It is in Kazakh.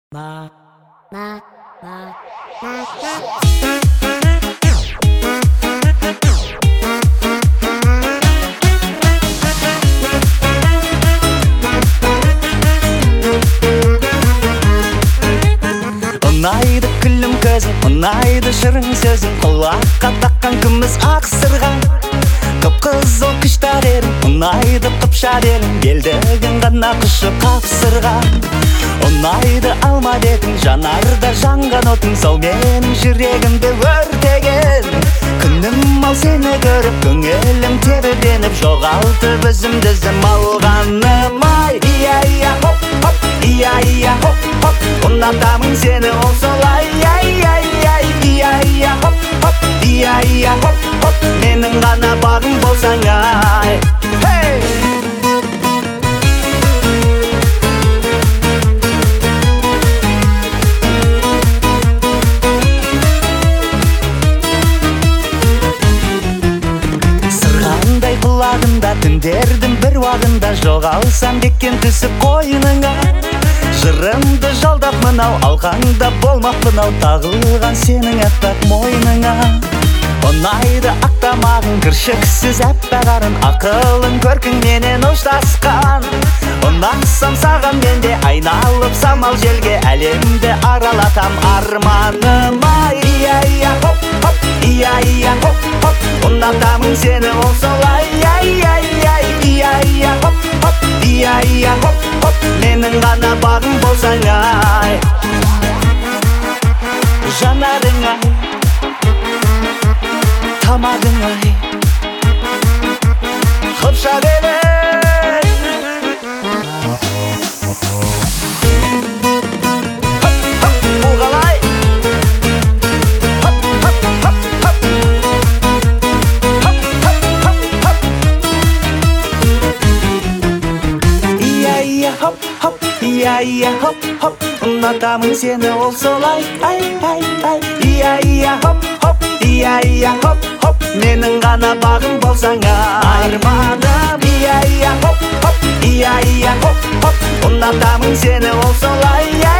Ma, ma, ma, ma, Ұнайды күлім көзің, ұнайды жырың сөзің, құлаққа таққан күміс ақ сырға. Қып-қызыл күштар елің, ұнайды қыпшар елің, елдігін ғана құшы қапсырға. Ұнайды алма бетің, жанарда жанған отың, сол менің жүрегімді өртеген. Күнім ал сені көріп, көңілім тебіреніп, жоғалтып өзімді ізім алғаным ай. Ия-ия хоп хоп, ия-ия хоп хоп, ұнатамын сені ол солай. Ай-ай-ай, ия-ия хоп хоп, ия-ия хоп хоп, менің ғана бағым болсаң ай. Сырғандай құлағында, түндердің бір уағында, жоғалсам беккен түсіп қойныңа. Жырымды жалдап мынау, алғанда болмақпын ау, тағылған сенің әппақ мойныңа. Ұнайды ақтамағың, кіршіксіз әппақ арын, ақылың көркіңменен ұштасқан. Ұнасам саған менде, айналып самал желге, әлемді аралатам арманым ай. Ия-ия хоп хоп, ия-ия хоп хоп, ұнатамын сені ол солай. Ай-ай-ай, ия-ия хоп хоп, ия-ия хоп хоп, менің ғана бағым болсаң ай. Жанарың ай, тамағың ай, қыпша бебек. Ия-ия хоп хоп, ұнатамын сені ол солай. Ай-ай-ай, ия-ия хоп хоп, ия-ия хоп хоп, менің ғана бағым болсаң арманым. Ия-ия хоп хоп, ия-ия хоп хоп, ұнатамын сені ол солай.